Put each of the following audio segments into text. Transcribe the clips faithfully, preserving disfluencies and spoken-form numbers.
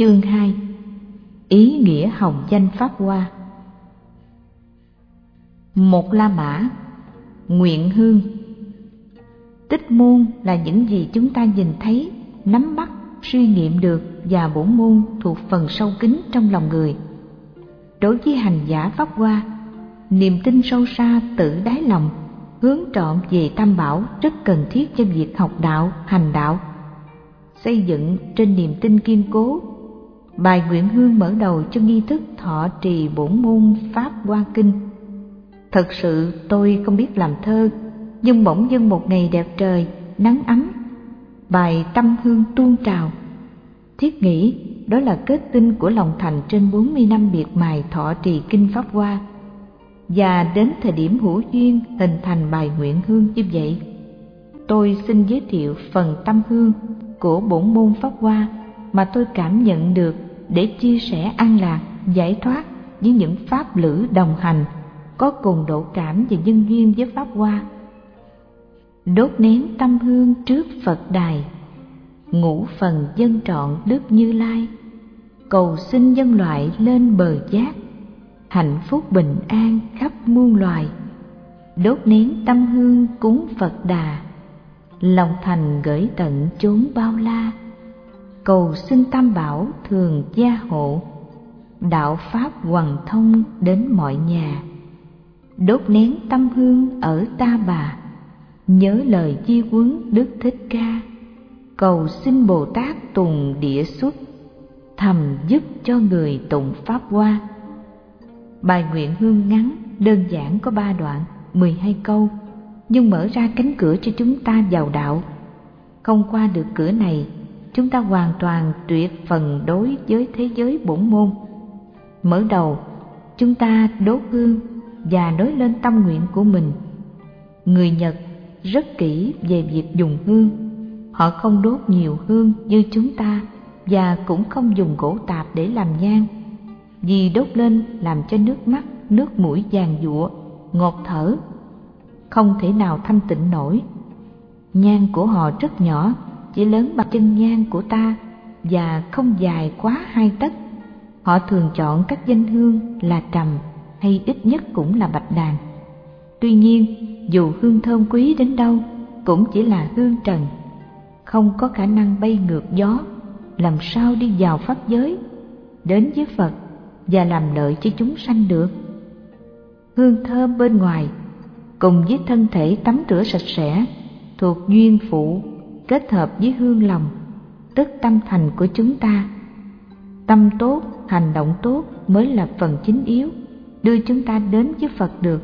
Chương hai. Ý nghĩa hồng danh Pháp Hoa. Một La Mã, nguyện hương. Tích môn là những gì chúng ta nhìn thấy, nắm bắt, suy nghiệm được, và bổn môn thuộc phần sâu kín trong lòng người. Đối với hành giả Pháp Hoa, niềm tin sâu xa tự đáy lòng, hướng trọn về Tam Bảo rất cần thiết cho việc học đạo, hành đạo. Xây dựng trên niềm tin kiên cố, bài nguyện hương mở đầu cho nghi thức thọ trì bổn môn Pháp Hoa Kinh. Thật sự tôi không biết làm thơ, nhưng bỗng dưng một ngày đẹp trời, nắng ấm, bài tâm hương tuôn trào. Thiết nghĩ đó là kết tinh của lòng thành trên bốn mươi năm miệt mài thọ trì kinh Pháp Hoa, và đến thời điểm hữu duyên hình thành bài nguyện hương như vậy. Tôi xin giới thiệu phần tâm hương của bổn môn Pháp Hoa mà tôi cảm nhận được để chia sẻ an lạc, giải thoát với những pháp lữ đồng hành có cùng độ cảm và nhân duyên với Pháp Hoa. Đốt nén tâm hương trước Phật đài, ngũ phần dâng trọn Đức Như Lai, cầu xin nhân loại lên bờ giác, hạnh phúc bình an khắp muôn loài. Đốt nén tâm hương cúng Phật Đà, lòng thành gửi tận chốn bao la, cầu xin Tam Bảo thường gia hộ, đạo pháp hoằng thông đến mọi nhà. Đốt nén tâm hương ở Ta Bà, nhớ lời di huấn Đức Thích Ca, cầu xin Bồ Tát tùng địa xuất, thầm giúp cho người tụng Pháp Hoa. Bài nguyện hương ngắn, đơn giản có ba đoạn, mười hai câu, nhưng mở ra cánh cửa cho chúng ta vào đạo. Không qua được cửa này, chúng ta hoàn toàn tuyệt phần đối với thế giới bổn môn. Mở đầu, chúng ta đốt hương và nói lên tâm nguyện của mình. Người Nhật rất kỹ về việc dùng hương. Họ không đốt nhiều hương như chúng ta và cũng không dùng gỗ tạp để làm nhang, vì đốt lên làm cho nước mắt, nước mũi vàng giụa, ngột thở, không thể nào thanh tịnh nổi. Nhang của họ rất nhỏ, chỉ lớn bằng chân nhang của ta và không dài quá hai tấc. Họ thường chọn các danh hương là trầm hay ít nhất cũng là bạch đàn. Tuy nhiên, dù hương thơm quý đến đâu cũng chỉ là hương trần, không có khả năng bay ngược gió, làm sao đi vào pháp giới, đến với Phật và làm lợi cho chúng sanh được. Hương thơm bên ngoài cùng với thân thể tắm rửa sạch sẽ thuộc duyên phụ, kết hợp với hương lòng, tức tâm thành của chúng ta. Tâm tốt, hành động tốt mới là phần chính yếu đưa chúng ta đến với Phật được.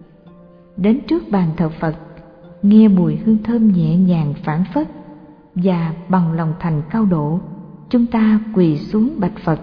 Đến trước bàn thờ Phật, nghe mùi hương thơm nhẹ nhàng phảng phất, và bằng lòng thành cao độ, chúng ta quỳ xuống bạch Phật.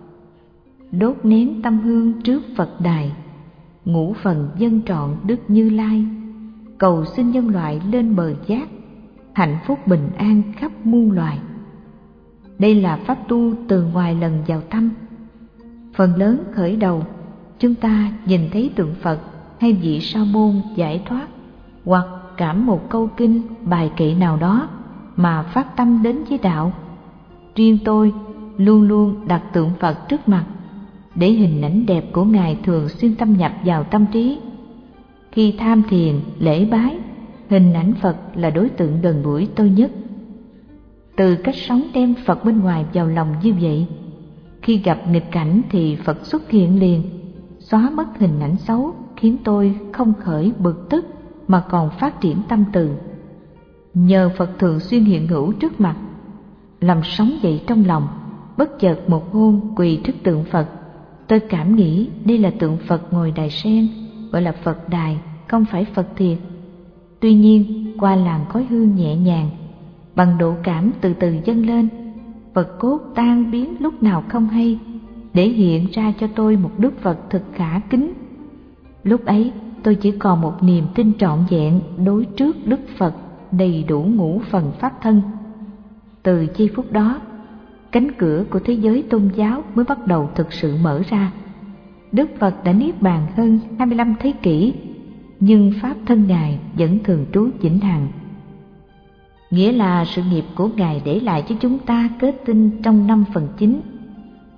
Đốt nén tâm hương trước Phật đài, ngũ phần dâng trọn Đức Như Lai, cầu xin nhân loại lên bờ giác, hạnh phúc bình an khắp muôn loài. Đây là pháp tu từ ngoài lần vào tâm. Phần lớn khởi đầu, chúng ta nhìn thấy tượng Phật hay vị sa môn giải thoát, hoặc cảm một câu kinh, bài kệ nào đó mà phát tâm đến với đạo. Riêng tôi luôn luôn đặt tượng Phật trước mặt, để hình ảnh đẹp của Ngài thường xuyên thâm nhập vào tâm trí. Khi tham thiền, lễ bái, hình ảnh Phật là đối tượng gần gũi tôi nhất. Từ cách sống đem Phật bên ngoài vào lòng như vậy, khi gặp nghịch cảnh thì Phật xuất hiện liền, xóa mất hình ảnh xấu, khiến tôi không khởi bực tức mà còn phát triển tâm từ. Nhờ Phật thường xuyên hiện hữu trước mặt, làm sống dậy trong lòng. Bất chợt một hôm quỳ trước tượng Phật, tôi cảm nghĩ đây là tượng Phật ngồi đài sen, gọi là Phật đài, không phải Phật thiệt. Tuy nhiên, qua làn khói hương nhẹ nhàng, bằng độ cảm từ từ dâng lên, Phật cốt tan biến lúc nào không hay, để hiện ra cho tôi một Đức Phật thực khả kính. Lúc ấy, tôi chỉ còn một niềm tin trọn vẹn đối trước Đức Phật đầy đủ ngũ phần pháp thân. Từ giây phút đó, cánh cửa của thế giới tôn giáo mới bắt đầu thực sự mở ra. Đức Phật đã niết bàn hơn hai mươi lăm thế kỷ, nhưng pháp thân Ngài vẫn thường trú vĩnh hằng. Nghĩa là sự nghiệp của Ngài để lại cho chúng ta kết tinh trong năm phần chính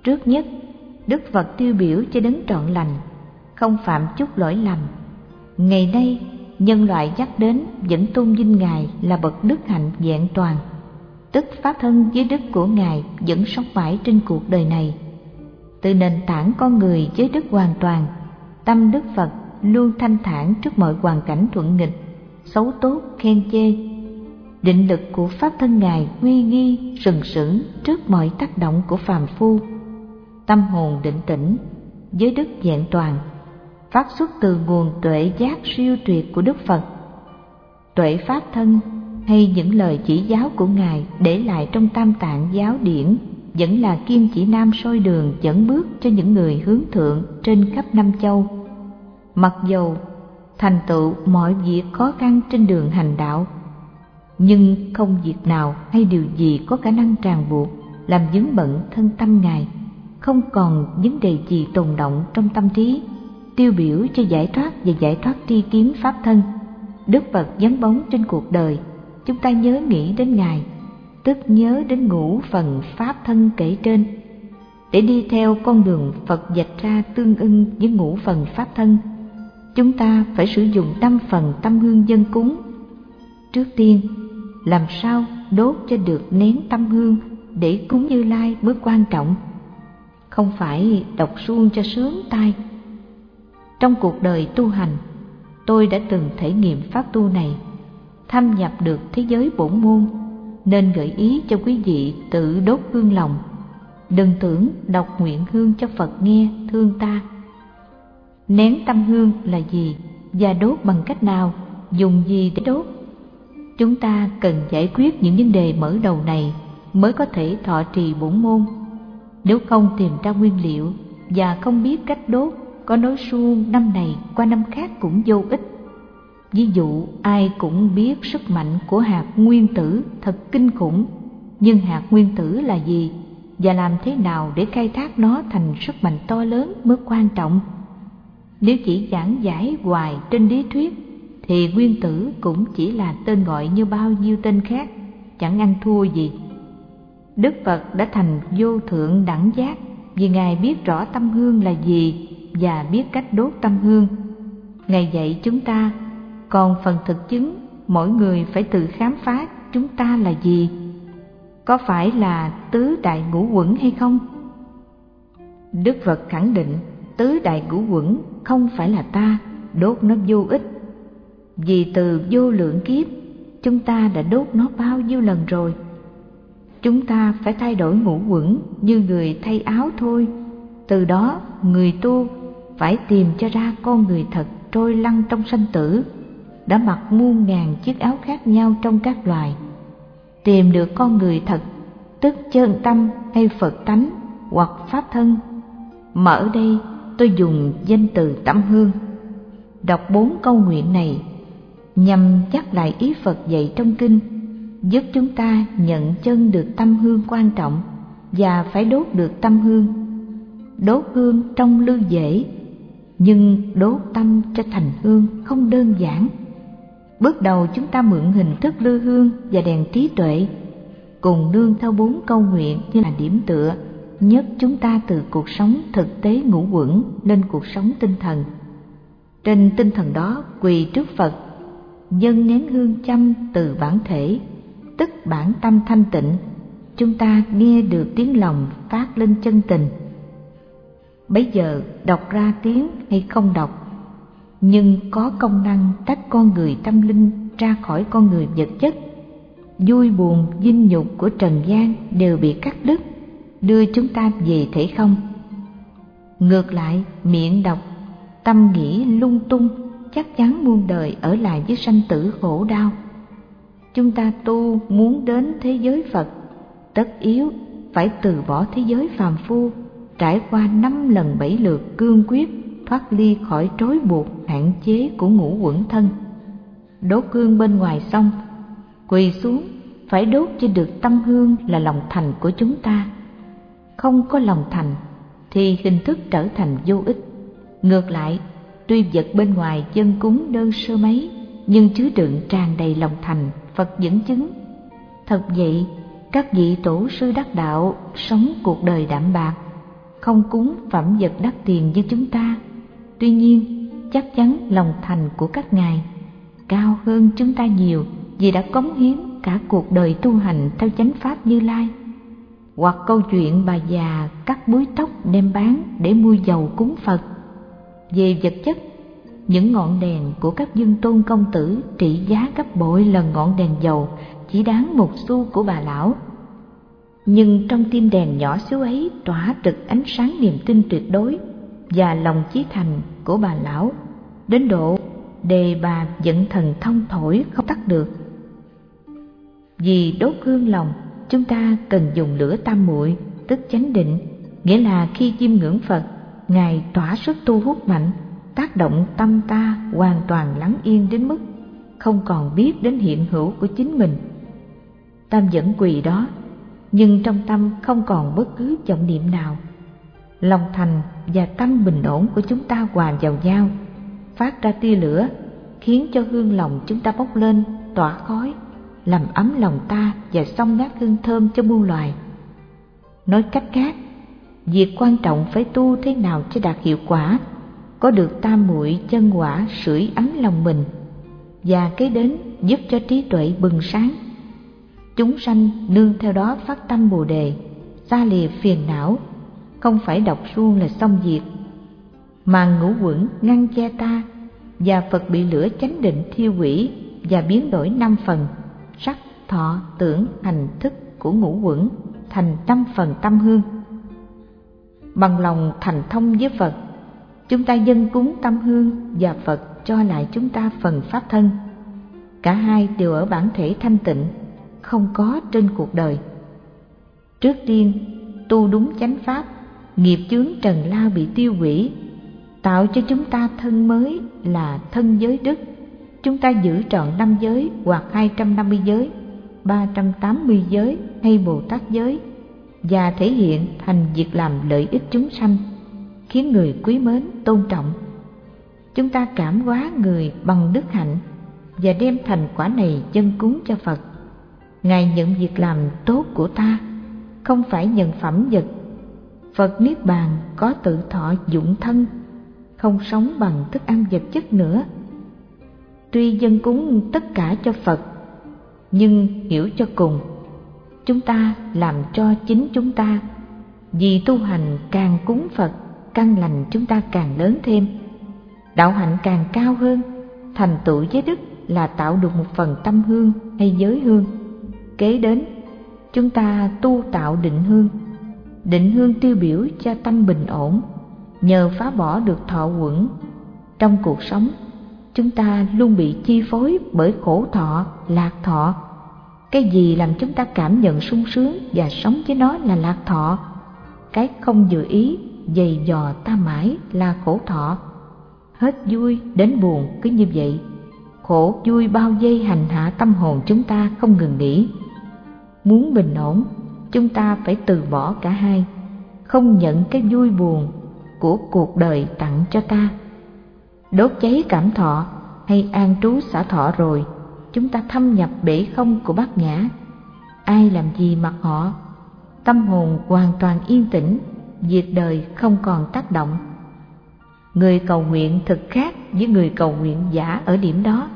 Trước nhất, Đức Phật tiêu biểu cho đấng trọn lành, không phạm chút lỗi lầm. Ngày nay, nhân loại nhắc đến vẫn tôn vinh Ngài là bậc đức hạnh vẹn toàn, tức pháp thân với đức của Ngài vẫn sống mãi trên cuộc đời này. Từ nền tảng con người với đức hoàn toàn, tâm Đức Phật luôn thanh thản trước mọi hoàn cảnh thuận nghịch, xấu tốt, khen chê. Định lực của pháp thân Ngài uy nghi sừng sững trước mọi tác động của phàm phu. Tâm hồn định tĩnh, với đức vẹn toàn, phát xuất từ nguồn tuệ giác siêu tuyệt của Đức Phật. Tuệ pháp thân hay những lời chỉ giáo của Ngài để lại trong Tam Tạng giáo điển vẫn là kim chỉ nam soi đường dẫn bước cho những người hướng thượng trên khắp năm châu. Mặc dầu thành tựu mọi việc khó khăn trên đường hành đạo, nhưng không việc nào hay điều gì có khả năng ràng buộc làm vướng bận thân tâm Ngài, không còn vấn đề gì tồn động trong tâm trí. Tiêu biểu cho giải thoát và giải thoát tri kiến pháp thân, Đức Phật vắng bóng trên cuộc đời, chúng ta nhớ nghĩ đến Ngài, tức nhớ đến ngũ phần pháp thân kể trên. Để đi theo con đường Phật vạch ra tương ưng với ngũ phần pháp thân, chúng ta phải sử dụng năm phần tâm hương dâng cúng. Trước tiên, làm sao đốt cho được nén tâm hương để cúng Như Lai mới quan trọng, không phải đọc suông cho sướng tai. Trong cuộc đời tu hành, tôi đã từng thể nghiệm pháp tu này, thâm nhập được thế giới bổn môn, nên gợi ý cho quý vị tự đốt hương lòng. Đừng tưởng đọc nguyện hương cho Phật nghe thương ta. Nén tâm hương là gì và đốt bằng cách nào, dùng gì để đốt? Chúng ta cần giải quyết những vấn đề mở đầu này mới có thể thọ trì bổn môn. Nếu không tìm ra nguyên liệu và không biết cách đốt, có nói suông năm này qua năm khác cũng vô ích. Ví dụ, ai cũng biết sức mạnh của hạt nguyên tử thật kinh khủng, nhưng hạt nguyên tử là gì và làm thế nào để khai thác nó thành sức mạnh to lớn mới quan trọng. Nếu chỉ giảng giải hoài trên lý thuyết thì nguyên tử cũng chỉ là tên gọi như bao nhiêu tên khác, chẳng ăn thua gì. Đức Phật đã thành vô thượng đẳng giác vì Ngài biết rõ tâm hương là gì và biết cách đốt tâm hương. Ngài dạy chúng ta, còn phần thực chứng mỗi người phải tự khám phá chúng ta là gì. Có phải là tứ đại ngũ uẩn hay không? Đức Phật khẳng định tứ đại ngũ uẩn không phải là ta, đốt nó vô ích. Vì từ vô lượng kiếp chúng ta đã đốt nó bao nhiêu lần rồi. Chúng ta phải thay đổi ngũ uẩn như người thay áo thôi. Từ đó người tu phải tìm cho ra con người thật trôi lăn trong sanh tử, đã mặc muôn ngàn chiếc áo khác nhau trong các loài. Tìm được con người thật, tức chân tâm hay Phật tánh hoặc pháp thân, mà ở đây tôi dùng danh từ tâm hương. Đọc bốn câu nguyện này nhằm nhắc lại ý Phật dạy trong kinh, giúp chúng ta nhận chân được tâm hương quan trọng và phải đốt được tâm hương. Đốt hương trong lư dễ, nhưng đốt tâm cho thành hương không đơn giản. Bước đầu chúng ta mượn hình thức lư hương và đèn trí tuệ, cùng nương theo bốn câu nguyện như là điểm tựa, nhấc chúng ta từ cuộc sống thực tế ngũ uẩn lên cuộc sống tinh thần. Trên tinh thần đó quỳ trước Phật, dâng nén hương châm từ bản thể, tức bản tâm thanh tịnh, chúng ta nghe được tiếng lòng phát lên chân tình. Bấy giờ đọc ra tiếng hay không đọc, nhưng có công năng tách con người tâm linh ra khỏi con người vật chất. Vui buồn vinh nhục của trần gian đều bị cắt đứt, đưa chúng ta về thể không. Ngược lại, miệng đọc, tâm nghĩ lung tung, chắc chắn muôn đời ở lại với sanh tử khổ đau. Chúng ta tu muốn đến thế giới Phật, tất yếu phải từ bỏ thế giới phàm phu, trải qua năm lần bảy lượt cương quyết thoát ly khỏi trói buộc hạn chế của ngũ uẩn thân. Đốt hương bên ngoài xong, quỳ xuống phải đốt cho được tâm hương là lòng thành của chúng ta. Không có lòng thành thì hình thức trở thành vô ích. Ngược lại, tuy vật bên ngoài dâng cúng đơn sơ mấy, nhưng chứa đựng tràn đầy lòng thành, Phật dẫn chứng. Thật vậy, các vị tổ sư đắc đạo sống cuộc đời đạm bạc, không cúng phẩm vật đắt tiền như chúng ta. Tuy nhiên, chắc chắn lòng thành của các ngài cao hơn chúng ta nhiều, vì đã cống hiến cả cuộc đời tu hành theo chánh pháp Như Lai. Hoặc câu chuyện bà già cắt búi tóc đem bán để mua dầu cúng Phật. Về vật chất, những ngọn đèn của các dương tôn công tử trị giá gấp bội lần ngọn đèn dầu chỉ đáng một xu của bà lão. Nhưng trong tim đèn nhỏ xíu ấy tỏa rực ánh sáng niềm tin tuyệt đối và lòng chí thành của bà lão, đến độ đề bà giận thần thông thổi không tắt được. Vì đốt hương lòng, chúng ta cần dùng lửa tam muội, tức chánh định, nghĩa là khi chiêm ngưỡng Phật, ngài tỏa sức tu hút mạnh, tác động tâm ta hoàn toàn lắng yên đến mức không còn biết đến hiện hữu của chính mình. Ta vẫn quỳ đó, nhưng trong tâm không còn bất cứ vọng niệm nào. Lòng thành và tâm bình ổn của chúng ta hòa vào nhau, phát ra tia lửa, khiến cho hương lòng chúng ta bốc lên, tỏa khói, làm ấm lòng ta và xông ngát hương thơm cho muôn loài. Nói cách khác, việc quan trọng phải tu thế nào cho đạt hiệu quả, có được tam muội chân quả sưởi ấm lòng mình, và kế đến giúp cho trí tuệ bừng sáng. Chúng sanh nương theo đó phát tâm Bồ đề, xa lìa phiền não, không phải đọc suông là xong việc, mà ngũ quẩn ngăn che ta, và Phật bị lửa chánh định thiêu hủy và biến đổi năm phần sắc, thọ, tưởng, hành, thức của ngũ quẩn thành năm phần tâm hương. Bằng lòng thành thông với Phật, chúng ta dâng cúng tâm hương và Phật cho lại chúng ta phần pháp thân. Cả hai đều ở bản thể thanh tịnh, không có trên cuộc đời. Trước tiên, tu đúng chánh pháp, nghiệp chướng trần lao bị tiêu hủy, tạo cho chúng ta thân mới là thân giới đức. Chúng ta giữ trọn năm giới hoặc hai trăm năm mươi giới, ba trăm tám mươi giới hay Bồ Tát giới, và thể hiện thành việc làm lợi ích chúng sanh, khiến người quý mến tôn trọng. Chúng ta cảm hóa người bằng đức hạnh và đem thành quả này dâng cúng cho Phật. Ngài nhận việc làm tốt của ta, không phải nhận phẩm vật. Phật niết bàn có tự thọ dụng thân, không sống bằng thức ăn vật chất nữa. Tuy dâng cúng tất cả cho Phật, nhưng hiểu cho cùng, chúng ta làm cho chính chúng ta. Vì tu hành càng cúng Phật, căn lành chúng ta càng lớn thêm, đạo hạnh càng cao hơn. Thành tựu giới đức là tạo được một phần tâm hương hay giới hương. Kế đến, chúng ta tu tạo định hương. Định hương tiêu biểu cho tâm bình ổn, nhờ phá bỏ được thọ uẩn. Trong cuộc sống, chúng ta luôn bị chi phối bởi khổ thọ, lạc thọ. Cái gì làm chúng ta cảm nhận sung sướng và sống với nó là lạc thọ. Cái không dự ý dày dò ta mãi là khổ thọ. Hết vui đến buồn cứ như vậy, khổ vui bao vây hành hạ tâm hồn chúng ta không ngừng nghỉ. Muốn bình ổn, chúng ta phải từ bỏ cả hai, không nhận cái vui buồn của cuộc đời tặng cho ta. Đốt cháy cảm thọ hay an trú xả thọ rồi, chúng ta thâm nhập bể không của bát nhã. Ai làm gì mặc họ, tâm hồn hoàn toàn yên tĩnh, việc đời không còn tác động. Người cầu nguyện thực khác với người cầu nguyện giả ở điểm đó.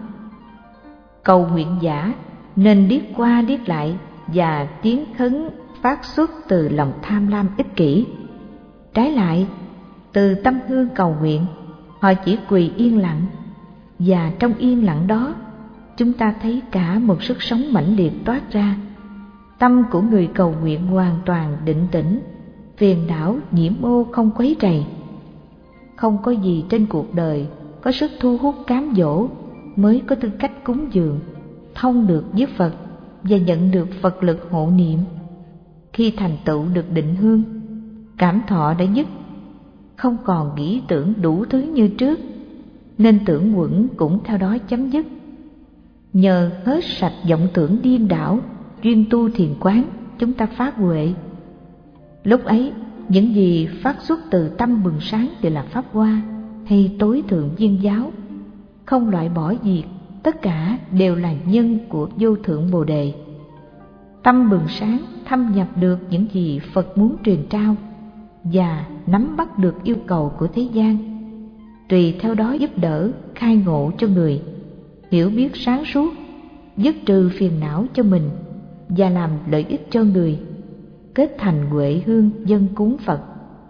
Cầu nguyện giả nên điếc qua điếc lại, và tiếng khấn phát xuất từ lòng tham lam ích kỷ. Trái lại, từ tâm hương cầu nguyện, họ chỉ quỳ yên lặng, và trong yên lặng đó, chúng ta thấy cả một sức sống mãnh liệt toát ra. Tâm của người cầu nguyện hoàn toàn định tĩnh, phiền não nhiễm ô không quấy rầy. Không có gì trên cuộc đời có sức thu hút cám dỗ mới có tư cách cúng dường, thông được với Phật và nhận được Phật lực hộ niệm. Khi thành tựu được định hương, cảm thọ đã dứt, không còn nghĩ tưởng đủ thứ như trước, nên tưởng uẩn cũng theo đó chấm dứt. Nhờ hết sạch vọng tưởng điên đảo, chuyên tu thiền quán, chúng ta phát huệ. Lúc ấy, những gì phát xuất từ tâm bừng sáng đều là pháp hoa hay tối thượng viên giáo, không loại bỏ gì, tất cả đều là nhân của vô thượng Bồ đề. Tâm bừng sáng thâm nhập được những gì Phật muốn truyền trao, và nắm bắt được yêu cầu của thế gian, tùy theo đó giúp đỡ khai ngộ cho người, hiểu biết sáng suốt, dứt trừ phiền não cho mình và làm lợi ích cho người, kết thành huệ hương dâng cúng Phật.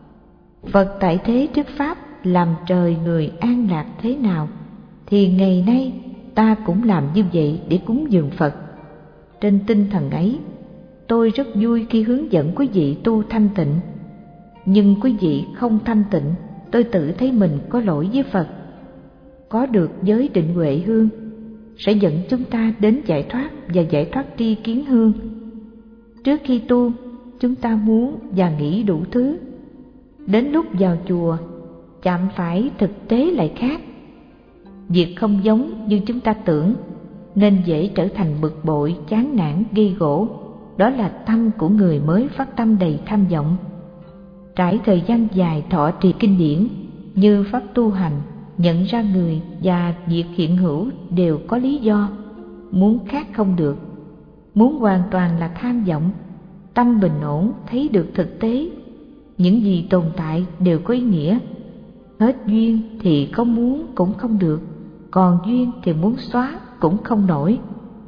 Phật tại thế trước pháp làm trời người an lạc thế nào, thì ngày nay ta cũng làm như vậy để cúng dường Phật. Trên tinh thần ấy, tôi rất vui khi hướng dẫn quý vị tu thanh tịnh. Nhưng quý vị không thanh tịnh, tôi tự thấy mình có lỗi với Phật. Có được giới định huệ hương sẽ dẫn chúng ta đến giải thoát và giải thoát tri kiến hương. Trước khi tu, chúng ta muốn và nghĩ đủ thứ. Đến lúc vào chùa, chạm phải thực tế lại khác. Việc không giống như chúng ta tưởng, nên dễ trở thành bực bội, chán nản, gây gổ. Đó là tâm của người mới phát tâm đầy tham vọng. Trải thời gian dài thọ trì kinh điển như pháp tu hành, nhận ra người và việc hiện hữu đều có lý do. Muốn khác không được, muốn hoàn toàn là tham vọng. Tâm bình ổn thấy được thực tế, những gì tồn tại đều có ý nghĩa. Hết duyên thì không muốn cũng không được, còn duyên thì muốn xóa cũng không nổi.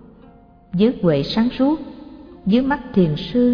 Với huệ sáng suốt, dưới mắt thiền sư,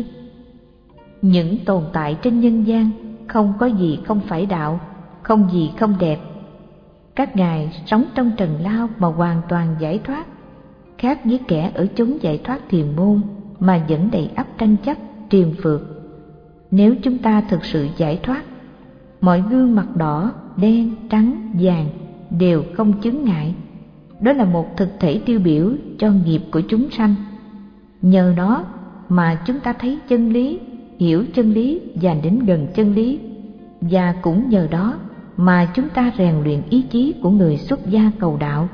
những tồn tại trên nhân gian không có gì không phải đạo, không gì không đẹp. Các ngài sống trong trần lao mà hoàn toàn giải thoát, khác với kẻ ở chốn giải thoát thiền môn mà vẫn đầy ắp tranh chấp, triền phượt. Nếu chúng ta thực sự giải thoát, mọi gương mặt đỏ, đen, trắng, vàng đều không chướng ngại. Đó là một thực thể tiêu biểu cho nghiệp của chúng sanh. Nhờ đó mà chúng ta thấy chân lý, hiểu chân lý và đến gần chân lý. Và cũng nhờ đó mà chúng ta rèn luyện ý chí của người xuất gia cầu đạo.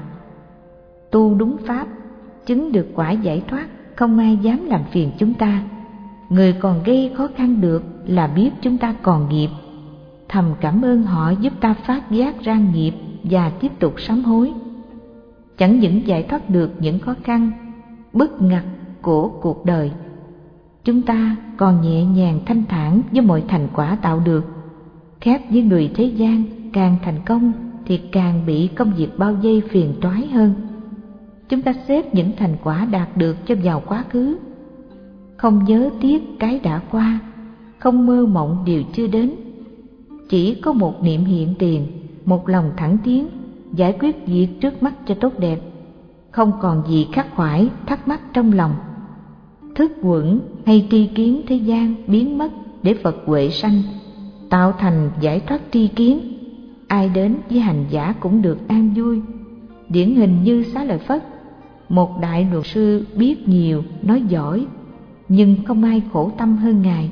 Tu đúng pháp, chứng được quả giải thoát, không ai dám làm phiền chúng ta. Người còn gây khó khăn được là biết chúng ta còn nghiệp. Thầm cảm ơn họ giúp ta phát giác ra nghiệp và tiếp tục sám hối. Chẳng những giải thoát được những khó khăn, bức ngặt của cuộc đời, chúng ta còn nhẹ nhàng thanh thản với mọi thành quả tạo được. Khác với người thế gian, càng thành công thì càng bị công việc bao vây phiền toái hơn. Chúng ta xếp những thành quả đạt được cho vào quá khứ, không nhớ tiếc cái đã qua, không mơ mộng điều chưa đến. Chỉ có một niệm hiện tiền, một lòng thẳng tiến, giải quyết việc trước mắt cho tốt đẹp, không còn gì khắc khoải thắc mắc trong lòng. Thức quẩn hay tri kiến thế gian biến mất để Phật huệ sanh, tạo thành giải thoát tri kiến. Ai đến với hành giả cũng được an vui. Điển hình như Xá Lợi Phất, một đại luật sư biết nhiều, nói giỏi, nhưng không ai khổ tâm hơn ngài.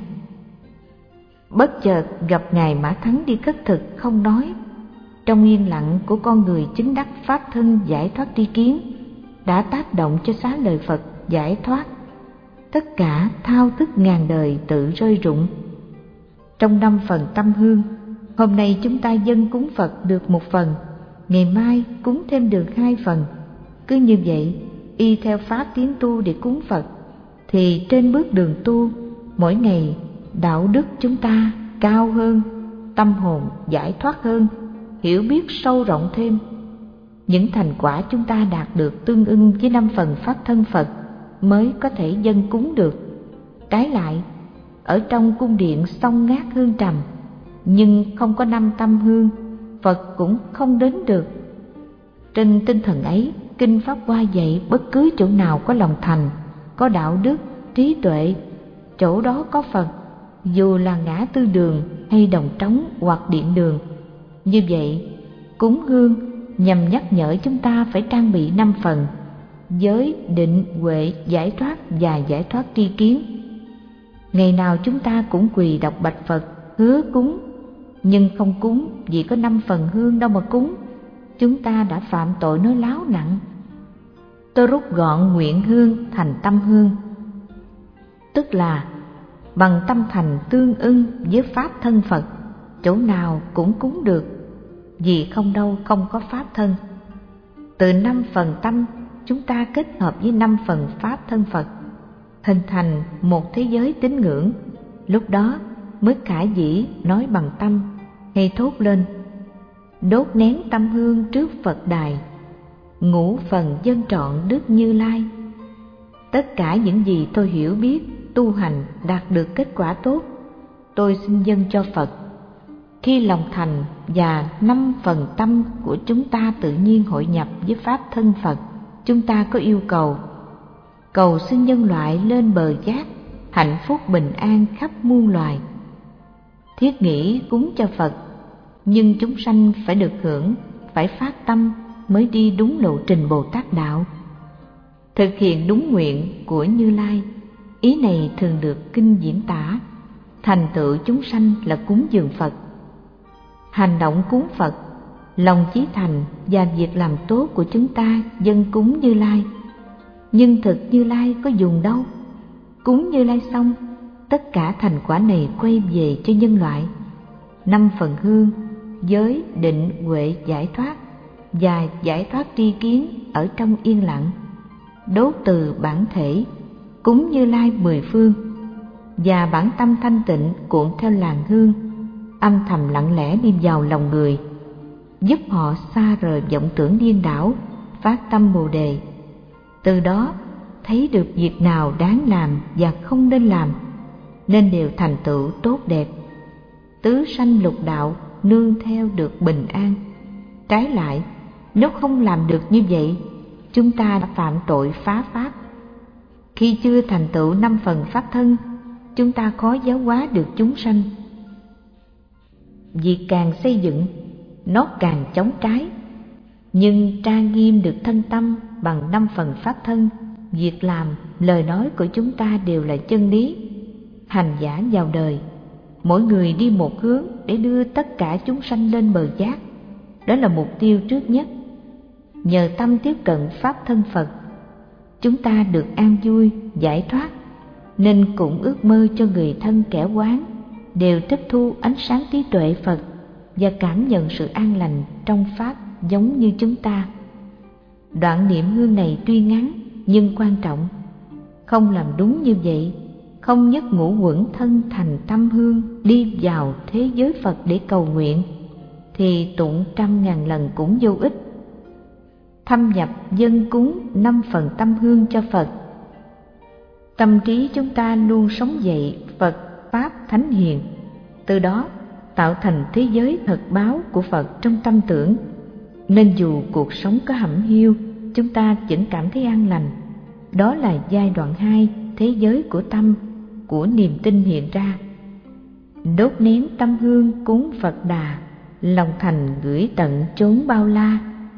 Bất chợt gặp ngài Mã Thắng đi khất thực không nói. Trong yên lặng của con người chứng đắc pháp thân giải thoát tri kiến, đã tác động cho Xá Lợi Phật giải thoát. Tất cả thao thức ngàn đời tự rơi rụng. Trong năm phần tâm hương, hôm nay chúng ta dâng cúng Phật được một phần, ngày mai cúng thêm được hai phần. Cứ như vậy, y theo pháp tiến tu để cúng Phật, thì trên bước đường tu, mỗi ngày đạo đức chúng ta cao hơn, tâm hồn giải thoát hơn, hiểu biết sâu rộng thêm. Những thành quả chúng ta đạt được tương ưng với năm phần pháp thân Phật mới có thể dâng cúng được. Trái lại, ở trong cung điện xông ngát hương trầm, nhưng không có năm tâm hương, Phật cũng không đến được. Trên tinh thần ấy, Kinh Pháp Hoa dạy bất cứ chỗ nào có lòng thành, có đạo đức, trí tuệ, chỗ đó có Phật, dù là ngã tư đường hay đồng trống hoặc điện đường. Như vậy, cúng hương nhằm nhắc nhở chúng ta phải trang bị năm phần: giới, định, huệ, giải thoát và giải thoát tri kiến. Ngày nào chúng ta cũng quỳ đọc bạch Phật, hứa cúng, nhưng không cúng vì có năm phần hương đâu mà cúng. Chúng ta đã phạm tội nói láo nặng. Tôi rút gọn nguyện hương thành tâm hương, tức là bằng tâm thành tương ưng với pháp thân Phật, chỗ nào cũng cúng được, vì không đâu không có pháp thân. Từ năm phần tâm chúng ta kết hợp với năm phần pháp thân Phật, hình thành một thế giới tín ngưỡng. Lúc đó mới khả dĩ nói bằng tâm, hay thốt lên: đốt nén tâm hương trước Phật đài, ngũ phần dâng trọn Đức Như Lai. Tất cả những gì tôi hiểu biết, tu hành đạt được kết quả tốt, tôi xin dâng cho Phật. Khi lòng thành và năm phần tâm của chúng ta tự nhiên hội nhập với Pháp thân Phật, chúng ta có yêu cầu cầu xin nhân loại lên bờ giác, hạnh phúc bình an khắp muôn loài. Thiết nghĩ cúng cho Phật, nhưng chúng sanh phải được hưởng, phải phát tâm mới đi đúng lộ trình Bồ Tát đạo. Thực hiện đúng nguyện của Như Lai, ý này thường được kinh diễn tả. Thành tựu chúng sanh là cúng dường Phật. Hành động cúng Phật, lòng chí thành và việc làm tốt của chúng ta dâng cúng Như Lai. Nhưng thực Như Lai có dùng đâu? Cúng Như Lai xong, tất cả thành quả này quay về cho nhân loại. Năm phần hương, giới, định, huệ, giải thoát và giải thoát tri kiến ở trong yên lặng, đốt từ bản thể, cúng Như Lai mười phương, và bản tâm thanh tịnh cuộn theo làn hương, âm thầm lặng lẽ đi vào lòng người, giúp họ xa rời vọng tưởng điên đảo, phát tâm Bồ đề. Từ đó thấy được việc nào đáng làm và không nên làm, nên đều thành tựu tốt đẹp. Tứ sanh lục đạo nương theo được bình an. Trái lại, nếu không làm được như vậy, chúng ta đã phạm tội phá pháp. Khi chưa thành tựu năm phần pháp thân, chúng ta khó giáo hóa được chúng sanh. Việc càng xây dựng, nó càng chống trái. Nhưng trang nghiêm được thân tâm bằng năm phần pháp thân, việc làm, lời nói của chúng ta đều là chân lý. Hành giả vào đời, mỗi người đi một hướng để đưa tất cả chúng sanh lên bờ giác. Đó là mục tiêu trước nhất. Nhờ tâm tiếp cận pháp thân Phật, chúng ta được an vui, giải thoát, nên cũng ước mơ cho người thân kẻ oán đều tiếp thu ánh sáng trí tuệ Phật và cảm nhận sự an lành trong Pháp giống như chúng ta. Đoạn niệm hương này tuy ngắn nhưng quan trọng. Không làm đúng như vậy, không nhất ngũ quẩn thân thành tâm hương đi vào thế giới Phật để cầu nguyện, thì tụng trăm ngàn lần cũng vô ích. Thâm nhập dâng cúng năm phần tâm hương cho Phật. Tâm trí chúng ta luôn sống dậy Phật Pháp Thánh Hiền, từ đó tạo thành thế giới thật báo của Phật trong tâm tưởng. Nên dù cuộc sống có hẩm hiu, chúng ta vẫn cảm thấy an lành. Đó là giai đoạn hai, thế giới của tâm, của niềm tin hiện ra. Đốt nén tâm hương cúng Phật Đà, lòng thành gửi tận chốn bao la.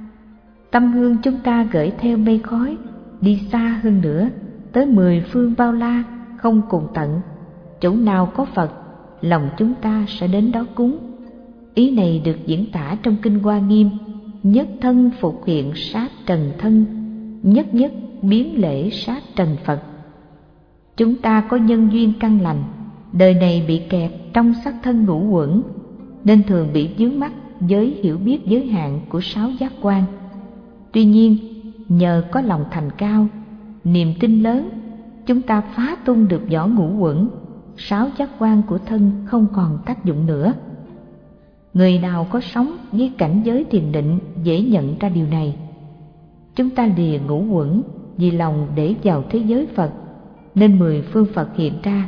Tâm hương chúng ta gửi theo mây khói, đi xa hơn nữa, tới mười phương bao la, không cùng tận. Chỗ nào có Phật, lòng chúng ta sẽ đến đó cúng. Ý này được diễn tả trong Kinh Hoa Nghiêm: nhất thân phục hiện sát trần thân, nhất nhất biến lễ sát trần Phật. Chúng ta có nhân duyên căn lành, đời này bị kẹt trong sắc thân ngũ uẩn, nên thường bị vướng mắc với hiểu biết giới hạn của sáu giác quan. Tuy nhiên, nhờ có lòng thành cao, niềm tin lớn, chúng ta phá tung được vỏ ngũ uẩn, sáu giác quan của thân không còn tác dụng nữa. Người nào có sống với cảnh giới thiền định dễ nhận ra điều này. Chúng ta lìa ngũ uẩn vì lòng để vào thế giới Phật, nên mười phương Phật hiện ra.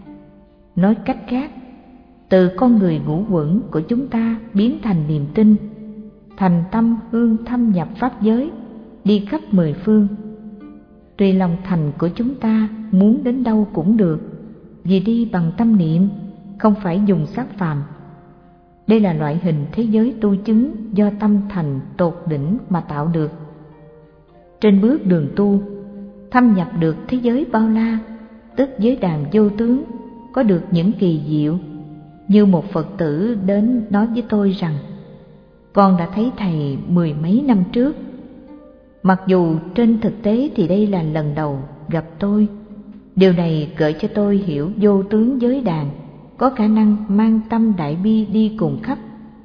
Nói cách khác, từ con người ngũ uẩn của chúng ta biến thành niềm tin, thành tâm hương thâm nhập pháp giới, đi khắp mười phương. Tùy lòng thành của chúng ta muốn đến đâu cũng được, vì đi bằng tâm niệm, không phải dùng xác phàm. Đây là loại hình thế giới tu chứng do tâm thành tột đỉnh mà tạo được. Trên bước đường tu, thâm nhập được thế giới bao la, tức giới đàm vô tướng, có được những kỳ diệu. Như một Phật tử đến nói với tôi rằng: con đã thấy thầy mười mấy năm trước. Mặc dù trên thực tế thì đây là lần đầu gặp tôi, điều này gợi cho tôi hiểu vô tướng giới đàn có khả năng mang tâm đại bi đi cùng khắp.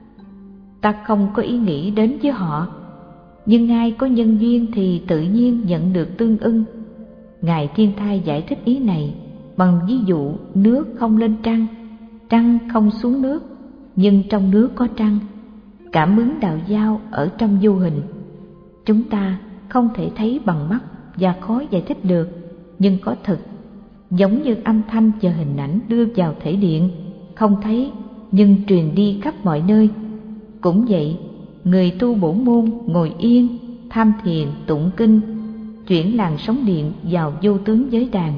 Ta không có ý nghĩ đến với họ, nhưng ai có nhân duyên thì tự nhiên nhận được tương ưng. Ngài Thiên Thai giải thích ý này bằng ví dụ nước không lên trăng, Trăng không xuống nước, nhưng trong nước có trăng. Cảm ứng đạo giao ở trong vô hình. Chúng ta không thể thấy bằng mắt và khó giải thích được, nhưng có thực. Giống như âm thanh và hình ảnh đưa vào thể điện, không thấy nhưng truyền đi khắp mọi nơi. Cũng vậy, người tu bổn môn ngồi yên, tham thiền, tụng kinh, chuyển làn sóng điện vào vô tướng giới đàn,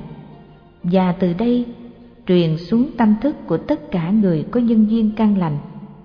và từ đây truyền xuống tâm thức của tất cả người có nhân duyên căn lành.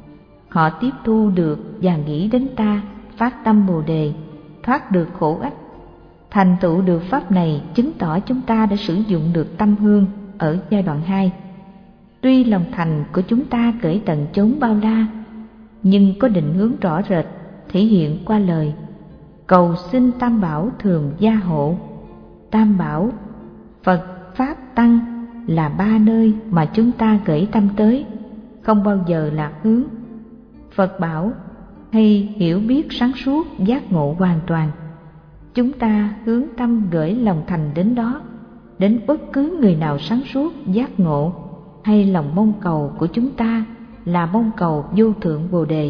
Họ tiếp thu được và nghĩ đến ta, phát tâm Bồ Đề, thoát được khổ ách. Thành tựu được pháp này chứng tỏ chúng ta đã sử dụng được tâm hương ở giai đoạn hai. Tuy lòng thành của chúng ta cởi tận chốn bao la, nhưng có định hướng rõ rệt thể hiện qua lời cầu xin Tam Bảo thường gia hộ. Tam Bảo, Phật, Pháp, Tăng là ba nơi mà chúng ta gửi tâm tới, không bao giờ lạc hướng. Phật bảo hay hiểu biết sáng suốt, giác ngộ hoàn toàn. Chúng ta hướng tâm gửi lòng thành đến đó, đến bất cứ người nào sáng suốt, giác ngộ, hay lòng mong cầu của chúng ta là mong cầu vô thượng Bồ Đề.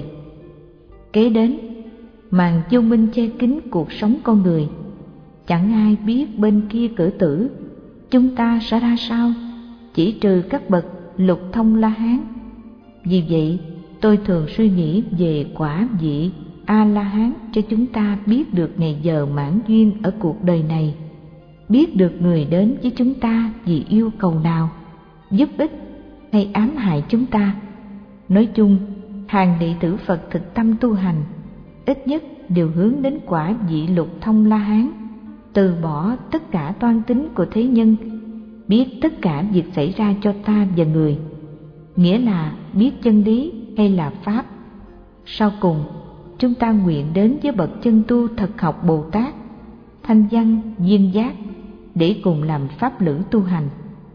Kế đến, màn vô minh che kín cuộc sống con người. Chẳng ai biết bên kia cửa tử chúng ta sẽ ra sao, chỉ trừ các bậc lục thông La Hán. Vì vậy, tôi thường suy nghĩ về quả vị A-la-hán cho chúng ta biết được ngày giờ mãn duyên ở cuộc đời này, biết được người đến với chúng ta vì yêu cầu nào, giúp ích hay ám hại chúng ta. Nói chung, hàng đệ tử Phật thực tâm tu hành, ít nhất đều hướng đến quả vị lục thông La Hán, từ bỏ tất cả toan tính của thế nhân, biết tất cả việc xảy ra cho ta và người, nghĩa là biết chân lý hay là pháp. Sau cùng, chúng ta nguyện đến với bậc chân tu thật học Bồ Tát, Thanh Văn, Duyên Giác để cùng làm pháp lữ tu hành.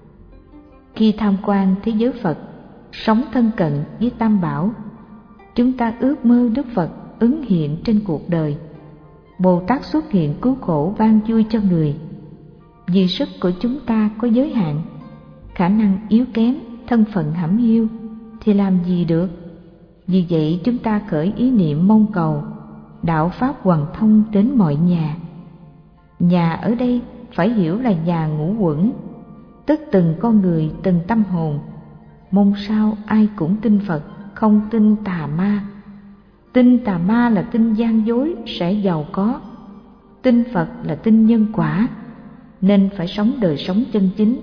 Khi tham quan thế giới Phật, sống thân cận với Tam Bảo, chúng ta ước mơ Đức Phật ứng hiện trên cuộc đời. Bồ Tát xuất hiện cứu khổ ban vui cho người. Vì sức của chúng ta có giới hạn, khả năng yếu kém, thân phận hãm hiu thì làm gì được. Vì vậy chúng ta khởi ý niệm mong cầu đạo pháp hoàn thông đến mọi nhà. Nhà ở đây phải hiểu là nhà ngũ uẩn, tức từng con người, từng tâm hồn. Mong sao ai cũng tin Phật, không tin tà ma. Tin tà ma là tin gian dối sẽ giàu có, tin Phật là tin nhân quả, nên phải sống đời sống chân chính.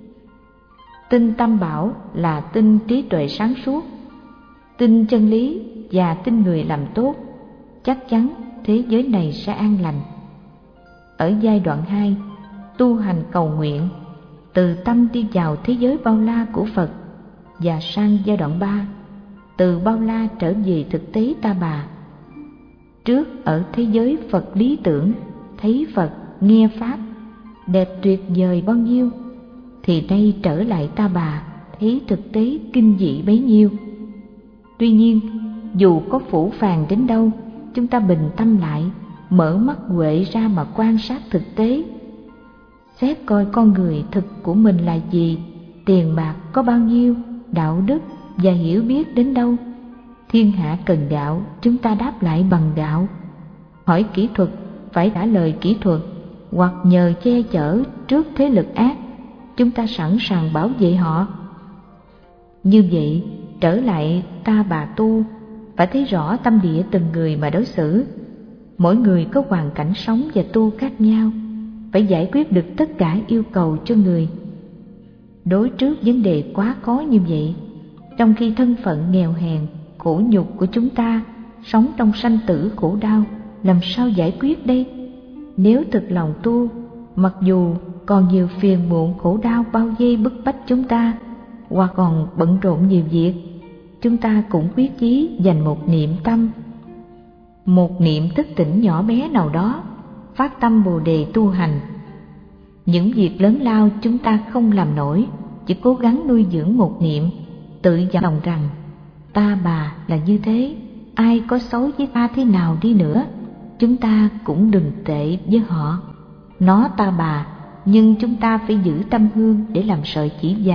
Tin Tam Bảo là tin trí tuệ sáng suốt, tin chân lý và tin người làm tốt, chắc chắn thế giới này sẽ an lành. Ở giai đoạn hai, tu hành cầu nguyện, từ tâm đi vào thế giới bao la của Phật, và sang giai đoạn ba, từ bao la trở về thực tế Ta Bà. Trước ở thế giới Phật lý tưởng, thấy Phật, nghe Pháp, đẹp tuyệt vời bao nhiêu, thì nay trở lại Ta Bà, thấy thực tế kinh dị bấy nhiêu. Tuy nhiên, dù có phủ phàng đến đâu, chúng ta bình tâm lại, mở mắt huệ ra mà quan sát thực tế. Xét coi con người thực của mình là gì, tiền bạc có bao nhiêu, đạo đức và hiểu biết đến đâu. Thiên hạ cần gạo, chúng ta đáp lại bằng gạo. Hỏi kỹ thuật, phải trả lời kỹ thuật, hoặc nhờ che chở trước thế lực ác, chúng ta sẵn sàng bảo vệ họ. Như vậy, trở lại Ta Bà tu, phải thấy rõ tâm địa từng người mà đối xử. Mỗi người có hoàn cảnh sống và tu khác nhau, phải giải quyết được tất cả yêu cầu cho người. Đối trước vấn đề quá khó như vậy, trong khi thân phận nghèo hèn, khổ nhục của chúng ta, sống trong sanh tử khổ đau, làm sao giải quyết đây? Nếu thực lòng tu, mặc dù còn nhiều phiền muộn khổ đau bao vây bức bách chúng ta, hoặc còn bận rộn nhiều việc, chúng ta cũng quyết chí dành một niệm tâm, một niệm thức tỉnh nhỏ bé nào đó, phát tâm Bồ Đề tu hành. Những việc lớn lao chúng ta không làm nổi, chỉ cố gắng nuôi dưỡng một niệm, tự dặn lòng rằng Ta Bà là như thế, ai có xấu với ta thế nào đi nữa, chúng ta cũng đừng tệ với họ. Nó Ta Bà, nhưng chúng ta phải giữ tâm hương để làm sợi chỉ vàng,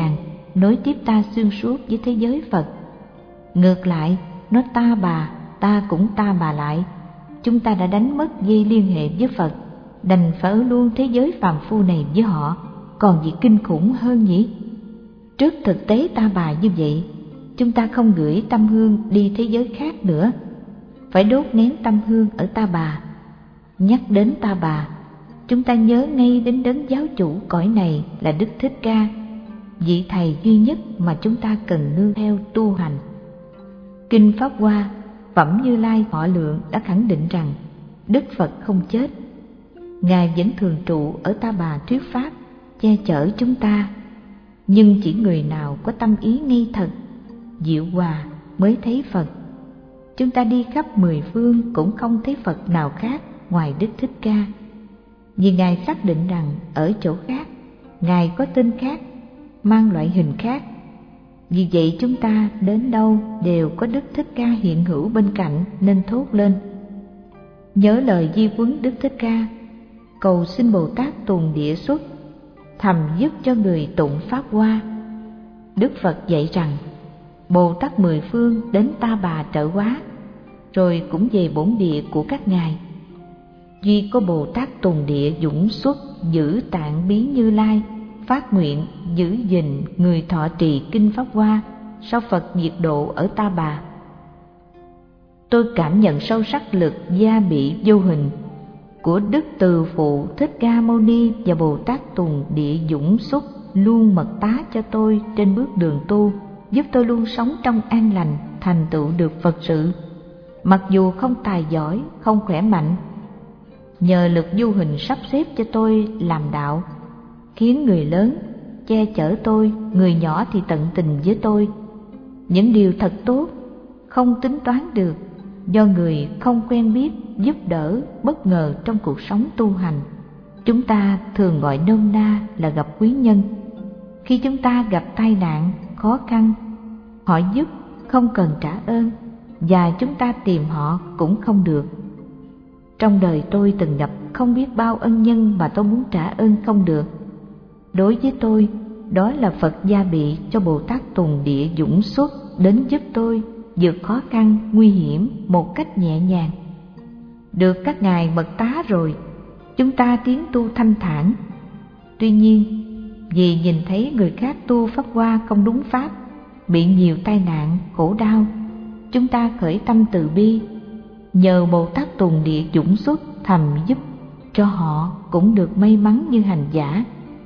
nối tiếp ta xuyên suốt với thế giới Phật. Ngược lại, nó ta bà, ta cũng ta bà lại. Chúng ta đã đánh mất dây liên hệ với Phật, đành phải ở luôn thế giới phàm phu này với họ. Còn gì kinh khủng hơn nhỉ? Trước thực tế ta bà như vậy, chúng ta không gửi tâm hương đi thế giới khác nữa, phải đốt nén tâm hương ở ta bà. Nhắc đến ta bà, chúng ta nhớ ngay đến đấng giáo chủ cõi này là Đức Thích Ca, vị thầy duy nhất mà chúng ta cần nương theo tu hành. Kinh Pháp Hoa, Phẩm Như Lai Thọ Lượng đã khẳng định rằng Đức Phật không chết. Ngài vẫn thường trụ ở ta bà thuyết pháp, che chở chúng ta. Nhưng chỉ người nào có tâm ý nghi thật, diệu hòa mới thấy Phật. Chúng ta đi khắp mười phương cũng không thấy Phật nào khác ngoài Đức Thích Ca, vì Ngài xác định rằng ở chỗ khác Ngài có tên khác, mang loại hình khác. Vì vậy chúng ta đến đâu đều có Đức Thích Ca hiện hữu bên cạnh, nên thốt lên: nhớ lời di huấn Đức Thích Ca, cầu xin Bồ Tát Tùng Địa xuất, thầm giúp cho người tụng Pháp Hoa. Đức Phật dạy rằng Bồ Tát mười phương đến ta bà trợ hóa, rồi cũng về bổn địa của các ngài. Duy có Bồ Tát Tùng Địa dũng xuất giữ tạng bí Như Lai, phát nguyện giữ gìn người thọ trì kinh Pháp Hoa, sau Phật diệt độ ở ta bà. Tôi cảm nhận sâu sắc lực gia bị vô hình của Đức Từ Phụ Thích Ca Mâu Ni và Bồ Tát Tùng Địa dũng xuất luôn mật tá cho tôi trên bước đường tu, giúp tôi luôn sống trong an lành, thành tựu được Phật sự. Mặc dù không tài giỏi, không khỏe mạnh, nhờ lực vô hình sắp xếp cho tôi làm đạo, khiến người lớn che chở tôi, người nhỏ thì tận tình với tôi. Những điều thật tốt, không tính toán được, do người không quen biết giúp đỡ bất ngờ trong cuộc sống tu hành. Chúng ta thường gọi nôm na là gặp quý nhân. Khi chúng ta gặp tai nạn, khó khăn, họ giúp không cần trả ơn, và chúng ta tìm họ cũng không được. Trong đời tôi từng gặp không biết bao ân nhân mà tôi muốn trả ơn không được. Đối với tôi, đó là Phật gia bị cho Bồ Tát Tùng Địa dũng xuất đến giúp tôi vượt khó khăn, nguy hiểm một cách nhẹ nhàng. Được các ngài mật tá rồi, chúng ta tiến tu thanh thản. Tuy nhiên, vì nhìn thấy người khác tu Pháp Hoa không đúng pháp, bị nhiều tai nạn, khổ đau, chúng ta khởi tâm từ bi, nhờ Bồ Tát Tùng Địa dũng xuất thầm giúp cho họ cũng được may mắn như hành giả.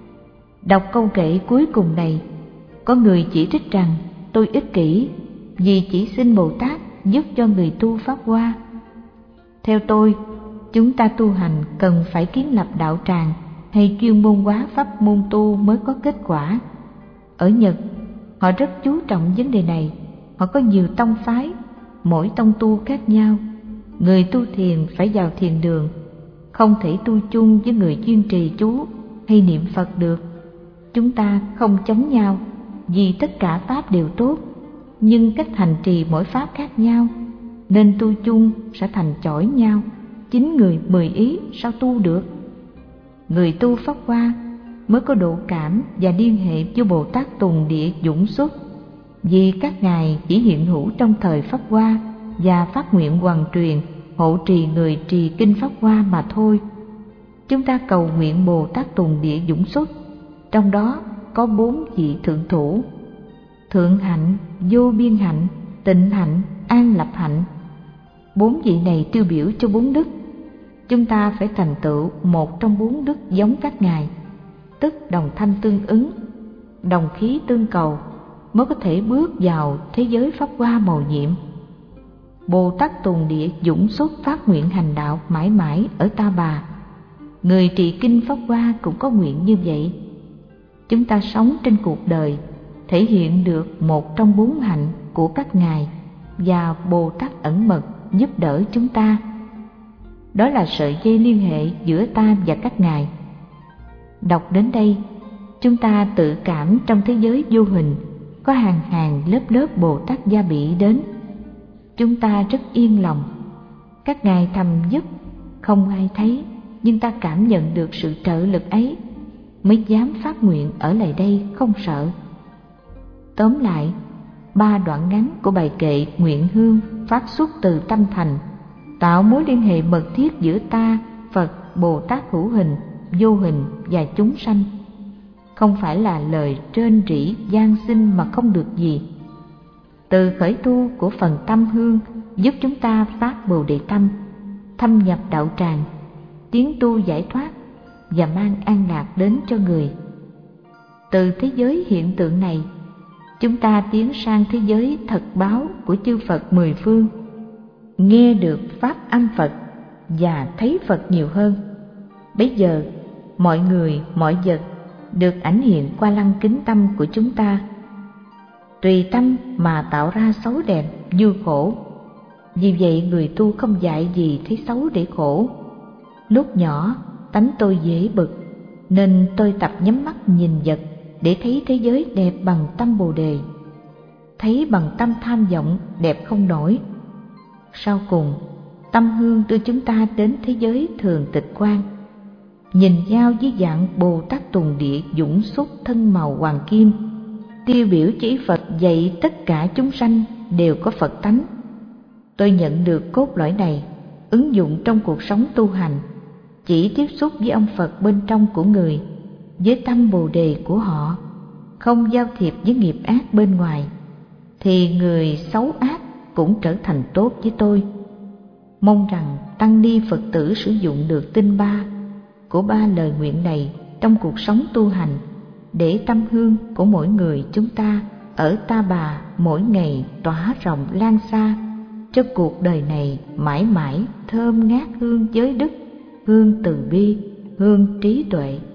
Đọc câu kệ cuối cùng này, có người chỉ trích rằng tôi ích kỷ vì chỉ xin Bồ Tát giúp cho người tu Pháp Hoa. Theo tôi, chúng ta tu hành cần phải kiến lập đạo tràng hay chuyên môn hóa pháp môn tu mới có kết quả. Ở Nhật, họ rất chú trọng vấn đề này. Họ có nhiều tông phái, mỗi tông tu khác nhau. Người tu thiền phải vào thiền đường, không thể tu chung với người chuyên trì chú hay niệm Phật được. Chúng ta không chống nhau, vì tất cả pháp đều tốt, nhưng cách hành trì mỗi pháp khác nhau, nên tu chung sẽ thành chổi nhau. Chín người mười ý sao tu được? Người tu Pháp Hoa mới có độ cảm và liên hệ với Bồ Tát Tùng Địa dũng xuất, vì các ngài chỉ hiện hữu trong thời Pháp Hoa và phát nguyện hoàn truyền hộ trì người trì kinh Pháp Hoa mà thôi. Chúng ta cầu nguyện Bồ Tát Tùng Địa dũng xuất, trong đó có bốn vị thượng thủ: thượng hạnh, vô biên hạnh, tịnh hạnh, an lập hạnh. Bốn vị này tiêu biểu cho bốn đức. Chúng ta phải thành tựu một trong bốn đức giống các ngài, tức đồng thanh tương ứng, đồng khí tương cầu, mới có thể bước vào thế giới Pháp Hoa mầu nhiệm. Bồ Tát Tùng Địa dũng xuất phát nguyện hành đạo mãi mãi ở ta bà. Người trì kinh Pháp Hoa cũng có nguyện như vậy. Chúng ta sống trên cuộc đời thể hiện được một trong bốn hạnh của các ngài, và Bồ Tát ẩn mật giúp đỡ chúng ta. Đó là sợi dây liên hệ giữa ta và các ngài. Đọc đến đây, chúng ta tự cảm trong thế giới vô hình có hàng hàng lớp lớp Bồ Tát gia bị đến. Chúng ta rất yên lòng. Các ngài thầm giúp, không ai thấy, nhưng ta cảm nhận được sự trợ lực ấy, mới dám phát nguyện ở lại đây không sợ. Tóm lại, ba đoạn ngắn của bài kệ Nguyện Hương phát xuất từ tâm thành, tạo mối liên hệ mật thiết giữa ta, Phật, Bồ Tát hữu hình, vô hình và chúng sanh. Không phải là lời trên rỉ van xin mà không được gì. Từ khởi tu của phần tâm hương giúp chúng ta phát Bồ Đề tâm, thâm nhập đạo tràng, tiến tu giải thoát và mang an lạc đến cho người. Từ thế giới hiện tượng này, chúng ta tiến sang thế giới thật báo của chư Phật mười phương, nghe được pháp âm Phật và thấy Phật nhiều hơn. Bây giờ, mọi người, mọi vật được ảnh hiện qua lăng kính tâm của chúng ta. Tùy tâm mà tạo ra xấu đẹp, vui khổ. Vì vậy người tu không dạy gì thấy xấu để khổ. Lúc nhỏ, tánh tôi dễ bực, nên tôi tập nhắm mắt nhìn vật để thấy thế giới đẹp bằng tâm Bồ Đề. Thấy bằng tâm tham vọng đẹp không nổi. Sau cùng, tâm hương đưa chúng ta đến thế giới thường tịch quan, nhìn nhau với dạng Bồ Tát Tùng Địa dũng xuất thân màu hoàng kim, tiêu biểu chỉ Phật dạy tất cả chúng sanh đều có Phật tánh. Tôi nhận được cốt lõi này, ứng dụng trong cuộc sống tu hành, chỉ tiếp xúc với ông Phật bên trong của người, với tâm Bồ Đề của họ, không giao thiệp với nghiệp ác bên ngoài, thì người xấu ác cũng trở thành tốt với tôi. Mong rằng tăng ni Phật tử sử dụng được tinh ba của ba lời nguyện này trong cuộc sống tu hành, để tâm hương của mỗi người chúng ta ở Ta Bà mỗi ngày tỏa rộng lan xa, cho cuộc đời này mãi mãi thơm ngát hương giới đức, hương từ bi, hương trí tuệ.